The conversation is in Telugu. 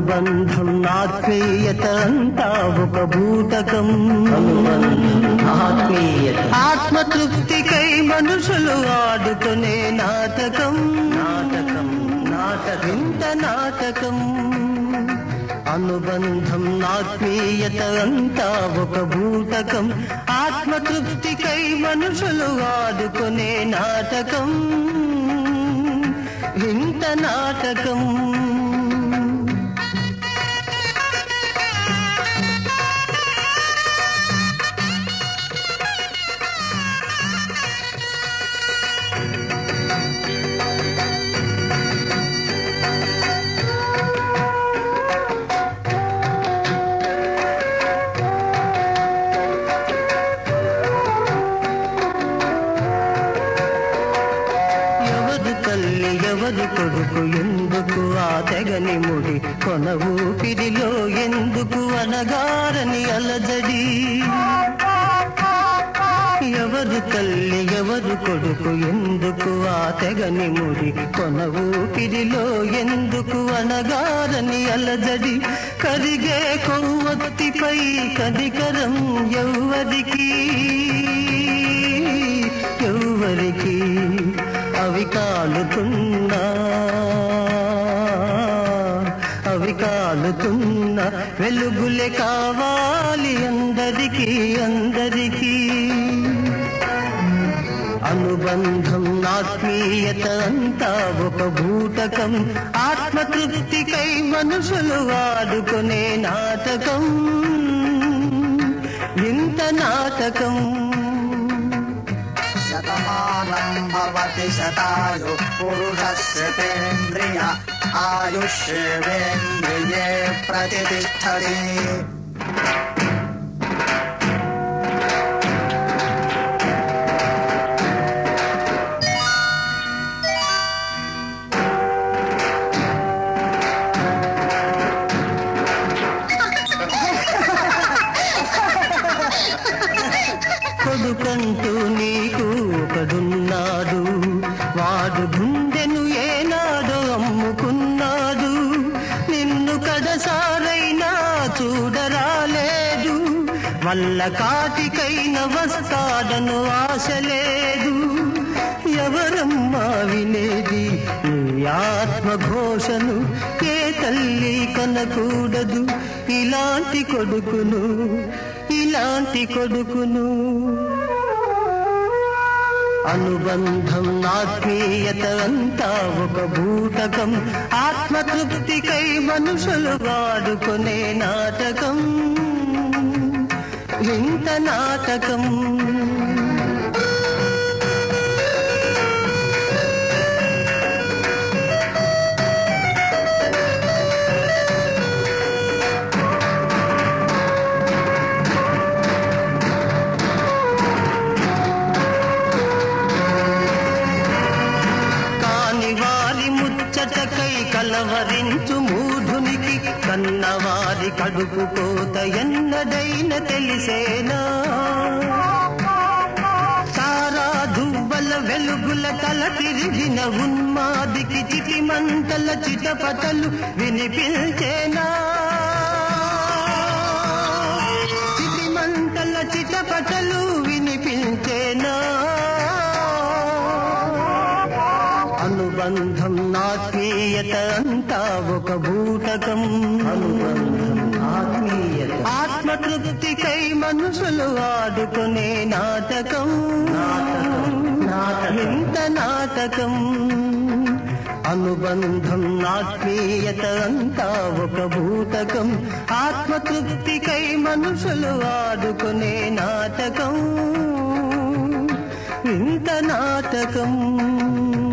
అనుబంధం ఆత్మీయత అంతా ఒక భూతకం. ఆత్మీయత ఆత్మతృప్తికై మనుషులు ఆడుకునే నాటకం. నాటకం ఇంత నాటకం. అనుబంధం ఆత్మీయత అంతా ఒక భూతకం. ఆత్మతృప్తికై మనుషులు ఆడుకునే నాటకం. ఇంత నాటకం. ఎవరు కొడుకు ఎందుకు ఆ తెగని ముడి కొన ఊపిరిలో ఎందుకు అనగారని అలజడి. ఎవరు తల్లి ఎవరు కొడుకు ఎందుకు ఆ తెగని ముడి కొన ఊపిరిలో ఎందుకు అనగారని అలజడి. కరిగే కొవ్వొత్తిపై కనికరం ఎవ్వరికి ఎవ్వరికి. అవి కాలుతున్నా వెలుగులే కావాలి అందరికీ అందరికీ. అనుబంధం ఆత్మీయత అంతా ఒక భూతకం. ఆత్మతృప్తికై మనుషులు వాడుకునే నాటకం. ఇంత నాటకం. శతమానం భవతి శతాయు పురుషస్యేంద్రియ ఆయుష్యేంద్రియే ప్రతిష్టతి. కొడుకంటూ నీకు ఒకడున్నాడు. వాడు గుండెను ఏనాడో అమ్ముకున్నాడు. నిన్ను కడసారైనా చూడరాలేదు. వల్ల కాటికైన వస్తాడను ఆశ లేదు. ఎవరమ్మా వినేది నీ ఆత్మఘోషను? ఏ తల్లి కనకూడదు ఇలాంటి కొడుకును ఇలాంటి కొడుకును. అనుబంధం ఆత్మీయత అంతా ఒక భూతకం. ఆత్మతృప్తికై మనుషులు వాడుకునే నాటకం. ఇంత నాటకం. ముచ్చటకై కలవరించు మూఢునికి కన్నవారి కడుపు కోత ఎన్నడైన తెలిసేనా? తారా దువ్వల వెలుగుల తల తిరిగిన ఉన్మాదికి చిటిమంటల చిటపటలు వినిపించేనా? చిటిమంటల చిటపటలు వినిపించేనా? అనుబంధం ఆత్మీయత అంతా ఒక భూతకం. అనుబంధం ఆత్మీయత ఆత్మతృప్తికై మనుషులు ఆడుకునే నాటకం. ఇంత నాటకం. అనుబంధం ఆత్మీయత అంతా ఒక భూతకం. ఆత్మతృప్తికై మనుషులు ఆడుకునే నాటకం. ఇంత నాటకం.